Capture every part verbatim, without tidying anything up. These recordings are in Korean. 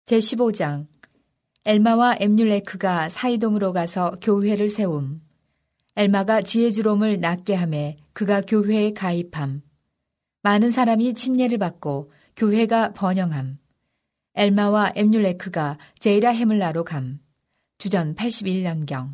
제십오 장 엘마와 엠률레크가 사이돔으로 가서 교회를 세움. 엘마가 지혜주롬을 낫게 하매 그가 교회에 가입함. 많은 사람이 침례를 받고 교회가 번영함. 엘마와 엠률레크가 제이라 헤물라로 감. 주전 팔십일 년경.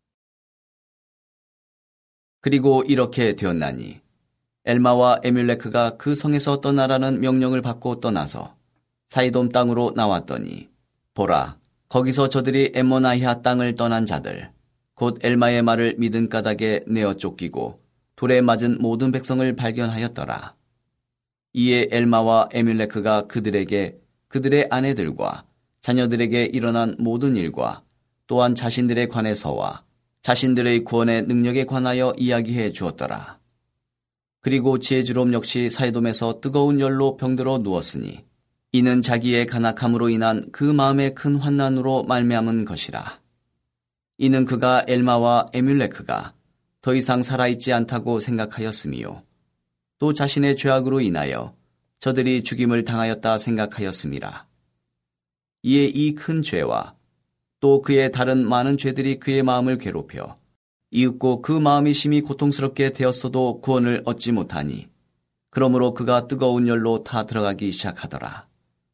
그리고 이렇게 되었나니 엘마와 에뮬레크가 그 성에서 떠나라는 명령을 받고 떠나서 사이돔 땅으로 나왔더니 보라, 거기서 저들이 엠모나이아 땅을 떠난 자들 곧 엘마의 말을 믿은 까닭에 내어 쫓기고 돌에 맞은 모든 백성을 발견하였더라. 이에 엘마와 에뮬레크가 그들에게 그들의 아내들과 자녀들에게 일어난 모든 일과 또한 자신들에 관해서와 자신들의 구원의 능력에 관하여 이야기해 주었더라. 그리고 지혜주롬 역시 사이돔에서 뜨거운 열로 병들어 누웠으니 이는 자기의 간악함으로 인한 그 마음의 큰 환난으로 말미암은 것이라. 이는 그가 엘마와 에뮬레크가 더 이상 살아있지 않다고 생각하였으며 또 자신의 죄악으로 인하여 저들이 죽임을 당하였다 생각하였음이라. 이에 이 큰 죄와 또 그의 다른 많은 죄들이 그의 마음을 괴롭혀 이윽고 그 마음이 심히 고통스럽게 되었어도 구원을 얻지 못하니 그러므로 그가 뜨거운 열로 타 들어가기 시작하더라.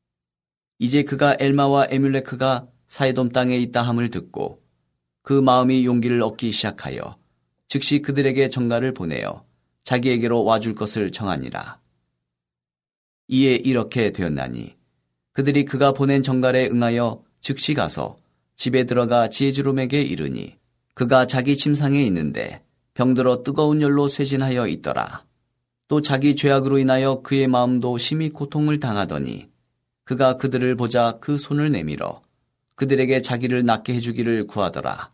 이제 그가 엘마와 에뮬레크가 사이돔 땅에 있다 함을 듣고 그 마음이 용기를 얻기 시작하여 즉시 그들에게 전가를 보내어 자기에게로 와줄 것을 청하니라. 이에 이렇게 되었나니 그들이 그가 보낸 전갈에 응하여 즉시 가서 집에 들어가 지혜주롬에게 이르니 그가 자기 침상에 있는데 병들어 뜨거운 열로 쇠진하여 있더라. 또 자기 죄악으로 인하여 그의 마음도 심히 고통을 당하더니 그가 그들을 보자 그 손을 내밀어 그들에게 자기를 낫게 해주기를 구하더라.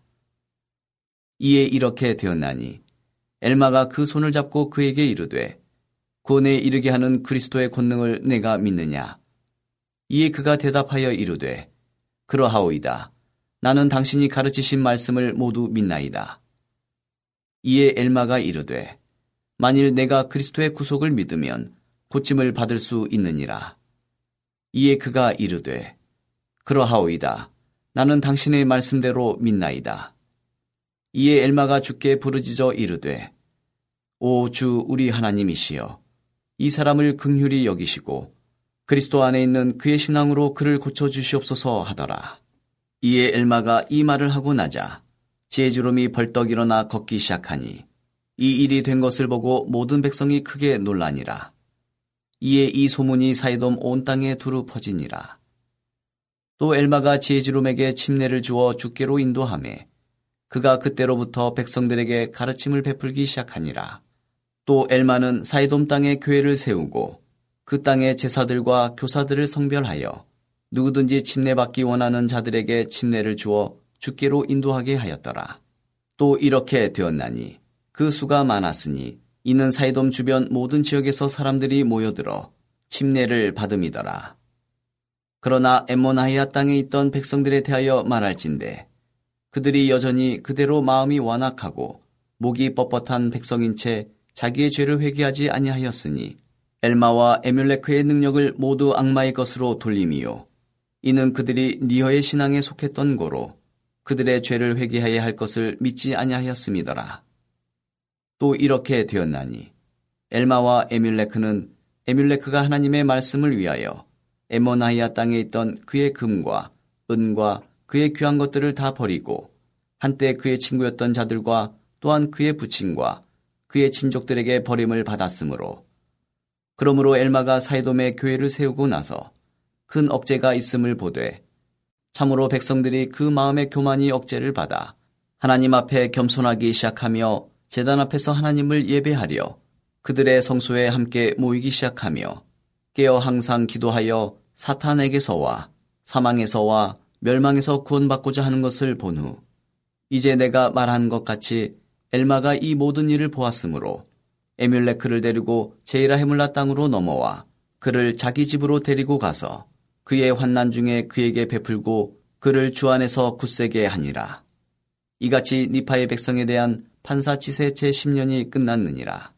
이에 이렇게 되었나니 엘마가 그 손을 잡고 그에게 이르되 구원에 이르게 하는 그리스도의 권능을 내가 믿느냐? 이에 그가 대답하여 이르되 그러하오이다. 나는 당신이 가르치신 말씀을 모두 믿나이다. 이에 엘마가 이르되 만일 내가 그리스도의 구속을 믿으면 고침을 받을 수 있느니라. 이에 그가 이르되 그러하오이다. 나는 당신의 말씀대로 믿나이다. 이에 엘마가 주께 부르짖어 이르되 오 주 우리 하나님이시여 이 사람을 긍휼히 여기시고 그리스도 안에 있는 그의 신앙으로 그를 고쳐주시옵소서 하더라. 이에 엘마가 이 말을 하고 나자 지혜주롬이 벌떡 일어나 걷기 시작하니 이 일이 된 것을 보고 모든 백성이 크게 놀라니라. 이에 이 소문이 사이돔 온 땅에 두루 퍼지니라. 또 엘마가 지혜주롬에게 침례를 주어 주께로 인도하매 그가 그때로부터 백성들에게 가르침을 베풀기 시작하니라. 또 엘마는 사이돔 땅에 교회를 세우고 그 땅의 제사들과 교사들을 성별하여 누구든지 침례받기 원하는 자들에게 침례를 주어 주께로 인도하게 하였더라. 또 이렇게 되었나니 그 수가 많았으니 이는 사이돔 주변 모든 지역에서 사람들이 모여들어 침례를 받음이더라. 그러나 엠모나이아 땅에 있던 백성들에 대하여 말할진대 그들이 여전히 그대로 마음이 완악하고 목이 뻣뻣한 백성인 채 자기의 죄를 회개하지 아니하였으니 엘마와 에뮬레크의 능력을 모두 악마의 것으로 돌림이요 이는 그들이 니허의 신앙에 속했던 고로 그들의 죄를 회개하여야 할 것을 믿지 아니하였음이더라. 또 이렇게 되었나니 엘마와 에뮬레크는 에뮬레크가 하나님의 말씀을 위하여 엠모나이아 땅에 있던 그의 금과 은과 그의 귀한 것들을 다 버리고 한때 그의 친구였던 자들과 또한 그의 부친과 그의 친족들에게 버림을 받았으므로 그러므로 엘마가 사이돔에 교회를 세우고 나서 큰 억제가 있음을 보되 참으로 백성들이 그 마음의 교만이 억제를 받아 하나님 앞에 겸손하기 시작하며 제단 앞에서 하나님을 예배하려 그들의 성소에 함께 모이기 시작하며 깨어 항상 기도하여 사탄에게서와 사망에서와 멸망에서 구원받고자 하는 것을 본 후 이제 내가 말한 것 같이 엘마가 이 모든 일을 보았으므로 에뮬레크를 데리고 제이라 헤물라 땅으로 넘어와 그를 자기 집으로 데리고 가서 그의 환난 중에 그에게 베풀고 그를 주 안에서 굳세게 하니라. 이같이 니파의 백성에 대한 판사치세 제십 년이 끝났느니라.